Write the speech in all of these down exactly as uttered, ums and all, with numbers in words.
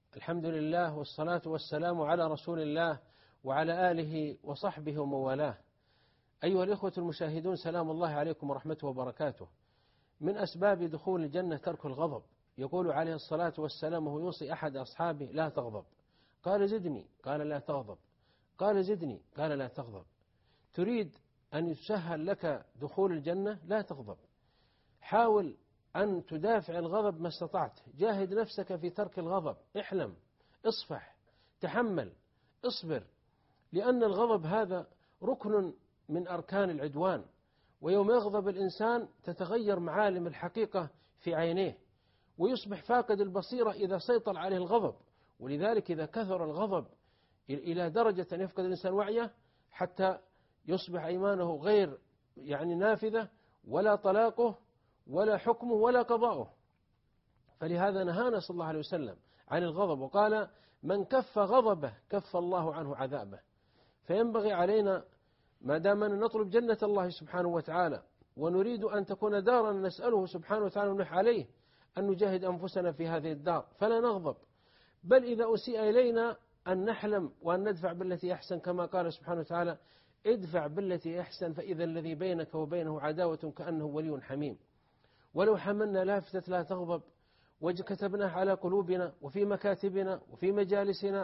الحمد لله والصلاة والسلام على رسول الله وعلى آله وصحبه ومن والاه. أيها الإخوة المشاهدون، سلام الله عليكم ورحمته وبركاته. من أسباب دخول الجنة ترك الغضب. يقول عليه الصلاة والسلام وهو يوصي أحد أصحابه: لا تغضب. قال: زدني. قال: لا تغضب. قال: زدني. قال: لا تغضب. تريد أن يسهل لك دخول الجنة؟ لا تغضب. حاول أن تدافع الغضب ما استطعت. جاهد نفسك في ترك الغضب. احلم، اصفح، تحمل، اصبر، لأن الغضب هذا ركن من أركان العدوان، ويوم يغضب الإنسان تتغير معالم الحقيقة في عينيه، ويصبح فاقد البصيرة إذا سيطر عليه الغضب. ولذلك إذا كثر الغضب إلى درجة أن يفقد الإنسان وعيه حتى يصبح إيمانه غير يعني نافذة، ولا طلاقه ولا حكمه ولا قضاؤه. فلهذا نهانا صلى الله عليه وسلم عن الغضب، وقال: من كف غضبه كف الله عنه عذابه. فينبغي علينا ما دام نطلب جنة الله سبحانه وتعالى ونريد أن تكون دارا نسأله سبحانه وتعالى ونح عليه، أن نجاهد أنفسنا في هذه الدار فلا نغضب، بل إذا أسيء إلينا أن نحلم وأن ندفع بالتي أحسن، كما قال سبحانه وتعالى: ادفع بالتي أحسن فإذا الذي بينك وبينه عداوة كأنه ولي حميم. ولو حملنا لافتة لا تغضب وكتبناها على قلوبنا وفي مكاتبنا وفي مجالسنا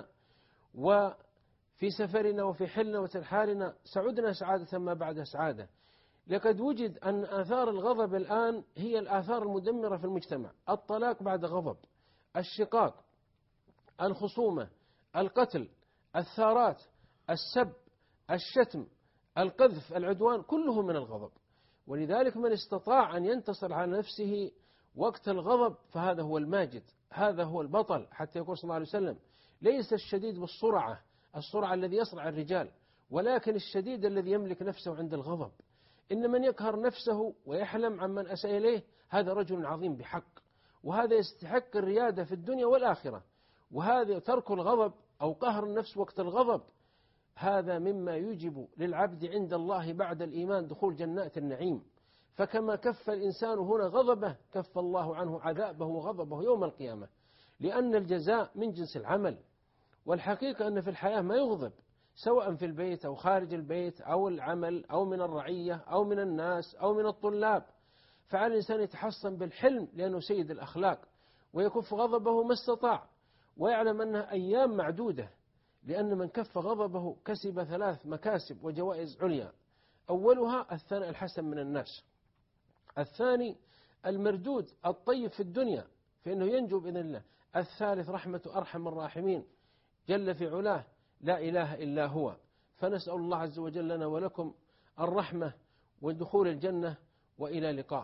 وفي سفرنا وفي حلنا وترحالنا سعدنا سعادة ما بعد سعادة. لقد وجد أن آثار الغضب الآن هي الآثار المدمرة في المجتمع: الطلاق بعد غضب، الشقاق، الخصومة، القتل، الثارات، السب، الشتم، القذف، العدوان، كله من الغضب. ولذلك من استطاع أن ينتصر على نفسه وقت الغضب فهذا هو الماجد، هذا هو البطل. حتى يقول صلى الله عليه وسلم: ليس الشديد بالسرعة، السرعة الذي يسرع الرجال، ولكن الشديد الذي يملك نفسه عند الغضب. إن من يقهر نفسه ويحلم عمن أساء إليه هذا رجل عظيم بحق، وهذا يستحق الريادة في الدنيا والآخرة. وهذا ترك الغضب أو قهر النفس وقت الغضب هذا مما يوجب للعبد عند الله بعد الإيمان دخول جنات النعيم. فكما كف الإنسان هنا غضبه كف الله عنه عذابه وغضبه يوم القيامة، لأن الجزاء من جنس العمل. والحقيقة أن في الحياة ما يغضب، سواء في البيت أو خارج البيت أو العمل أو من الرعية أو من الناس أو من الطلاب. فعلى الإنسان يتحصن بالحلم لأنه سيد الأخلاق، ويكف غضبه ما استطاع، ويعلم أنها أيام معدودة، لأن من كف غضبه كسب ثلاث مكاسب وجوائز عليا: أولها الثناء الحسن من الناس، الثاني المردود الطيب في الدنيا فإنه ينجو بإذن الله، الثالث رحمة أرحم الراحمين جل في علاه لا إله إلا هو. فنسأل الله عز وجل لنا ولكم الرحمة ودخول الجنة، وإلى لقاء.